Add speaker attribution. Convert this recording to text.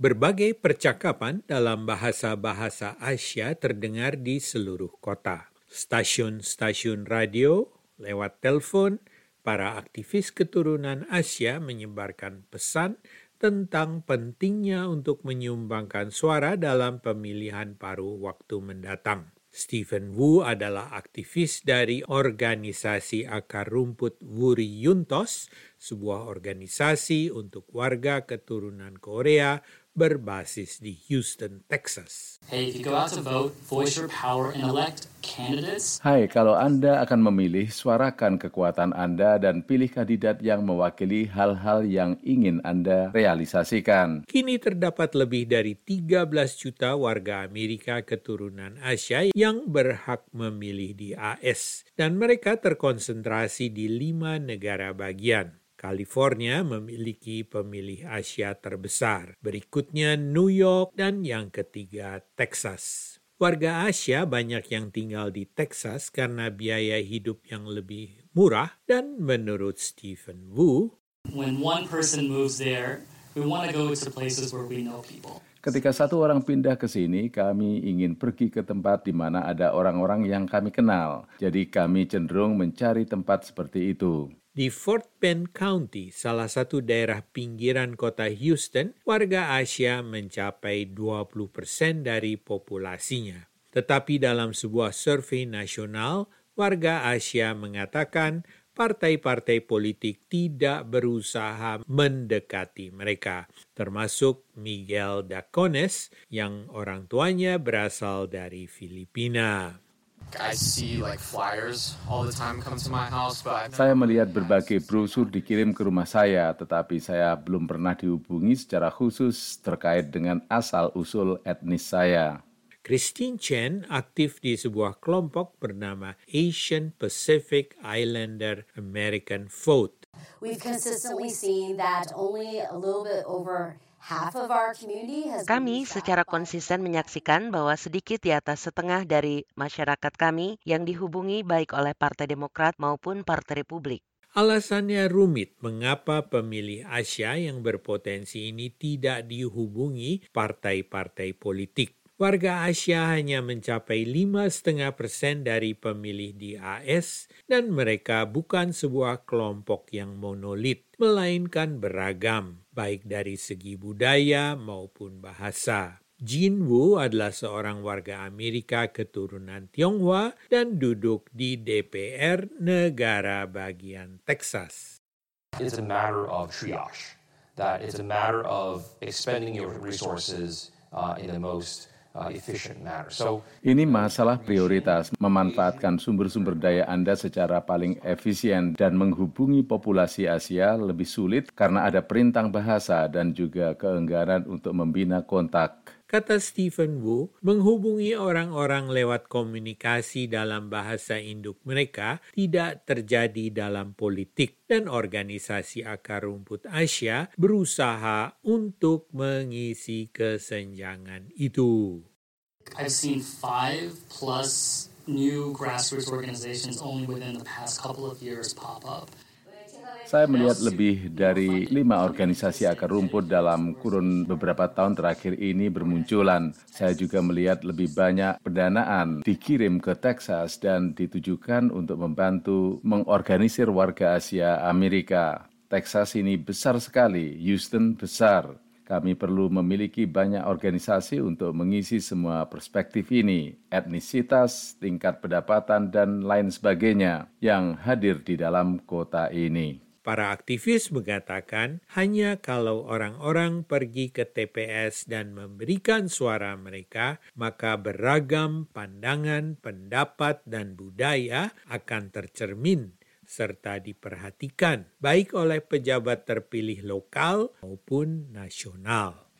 Speaker 1: Berbagai percakapan dalam bahasa-bahasa Asia terdengar di seluruh kota. Stasiun-stasiun radio, lewat telepon, para aktivis keturunan Asia menyebarkan pesan tentang pentingnya untuk menyumbangkan suara dalam pemilihan paruh waktu mendatang. Stephen Wu adalah aktivis dari organisasi akar rumput Wuri Yuntos, sebuah organisasi untuk warga keturunan Korea berbasis di Houston, Texas.
Speaker 2: Hey, if you go out to vote, voice your power and elect candidates.
Speaker 3: Hai, kalau Anda akan memilih, suarakan kekuatan Anda dan pilih kandidat yang mewakili hal-hal yang ingin Anda realisasikan.
Speaker 1: Kini terdapat lebih dari 13 juta warga Amerika keturunan Asia yang berhak memilih di AS, dan mereka terkonsentrasi di 5 negara bagian. California memiliki pemilih Asia terbesar, berikutnya New York, dan yang ketiga Texas. Warga Asia banyak yang tinggal di Texas karena biaya hidup yang lebih murah, dan menurut Stephen Wu,
Speaker 2: When one person moves there, we want to go to places where we know people.
Speaker 3: Ketika satu orang pindah ke sini, kami ingin pergi ke tempat di mana ada orang-orang yang kami kenal. Jadi kami cenderung mencari tempat seperti itu.
Speaker 1: Di Fort Bend County, salah satu daerah pinggiran kota Houston, warga Asia mencapai 20% dari populasinya. Tetapi dalam sebuah survei nasional, warga Asia mengatakan partai-partai politik tidak berusaha mendekati mereka, termasuk Miguel Dacones yang orang tuanya berasal dari Filipina.
Speaker 4: I see like flyers all the time come to my house, but
Speaker 3: Saya melihat berbagai brosur dikirim ke rumah saya, tetapi saya belum pernah dihubungi secara khusus terkait dengan asal-usul etnis saya.
Speaker 1: Christine Chen aktif di sebuah kelompok bernama Asian Pacific Islander American Vote.
Speaker 5: We've consistently seen that only a little bit over half of our community has been
Speaker 6: Kami secara konsisten menyaksikan bahwa sedikit di atas setengah dari masyarakat kami yang dihubungi baik oleh Partai Demokrat maupun Partai Republik.
Speaker 1: Alasannya rumit mengapa pemilih Asia yang berpotensi ini tidak dihubungi partai-partai politik. Warga Asia hanya mencapai 5,5% dari pemilih di AS, dan mereka bukan sebuah kelompok yang monolit, melainkan beragam, baik dari segi budaya maupun bahasa. Jin Wu adalah seorang warga Amerika keturunan Tionghoa dan duduk di DPR negara bagian Texas.
Speaker 7: It's a matter of triage, that it's a matter of expending your resources in the most efficient manner. So,
Speaker 3: Ini masalah prioritas, memanfaatkan sumber-sumber daya Anda secara paling efisien dan menghubungi populasi Asia lebih sulit karena ada perintang bahasa dan juga keengganan untuk membina kontak.
Speaker 1: Kata Stephen Wu, menghubungi orang-orang lewat komunikasi dalam bahasa induk mereka tidak terjadi dalam politik, dan organisasi akar rumput Asia berusaha untuk mengisi kesenjangan itu.
Speaker 2: I've seen 5+ new grassroots organizations only within the past couple of years pop up.
Speaker 3: Saya melihat lebih dari 5 organisasi akar rumput dalam kurun beberapa tahun terakhir ini bermunculan. Saya juga melihat lebih banyak pendanaan dikirim ke Texas dan ditujukan untuk membantu mengorganisir warga Asia Amerika. Texas ini besar sekali, Houston besar. Kami perlu memiliki banyak organisasi untuk mengisi semua perspektif ini, etnisitas, tingkat pendapatan, dan lain sebagainya yang hadir di dalam kota ini.
Speaker 1: Para aktivis mengatakan hanya kalau orang-orang pergi ke TPS dan memberikan suara mereka, maka beragam pandangan, pendapat, dan budaya akan tercermin serta diperhatikan baik oleh pejabat terpilih lokal maupun nasional.